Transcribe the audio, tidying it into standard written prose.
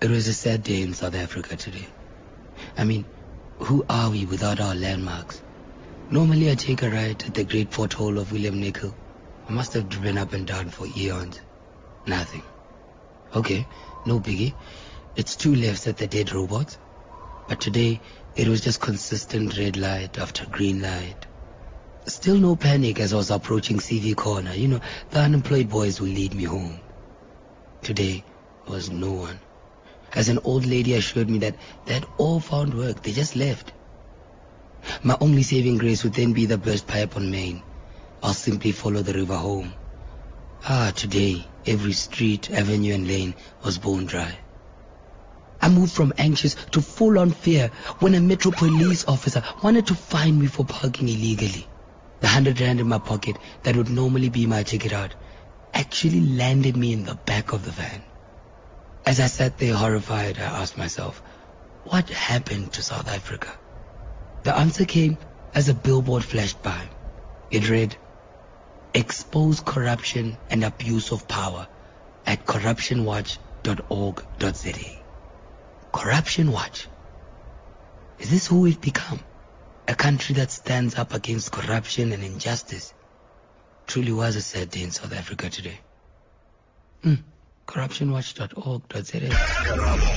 It was a sad day in South Africa today. I mean, who are we without our landmarks? Normally I take a ride at the great porthole of William Nicol. I must have driven up and down for eons. Nothing. Okay, no biggie. It's 2 lefts at the dead robots. But today, it was just consistent red light after green light. Still no panic as I was approaching CV Corner. The unemployed boys will lead me home. Today was no one. As an old lady assured me that they had all found work, they just left. My only saving grace would then be the burst pipe on Main. I'll simply follow the river home. Today, every street, avenue and lane was bone dry. I moved from anxious to full-on fear when a Metro police officer wanted to fine me for parking illegally. The 100 rand in my pocket that would normally be my ticket out actually landed me in the back of the van. As I sat there horrified, I asked myself, what happened to South Africa? The answer came as a billboard flashed by. It read, "Expose corruption and abuse of power at corruptionwatch.org.za." Corruption Watch. Is this who we've become? A country that stands up against corruption and injustice. Truly was a sad day in South Africa today. Corruptionwatch.org.za.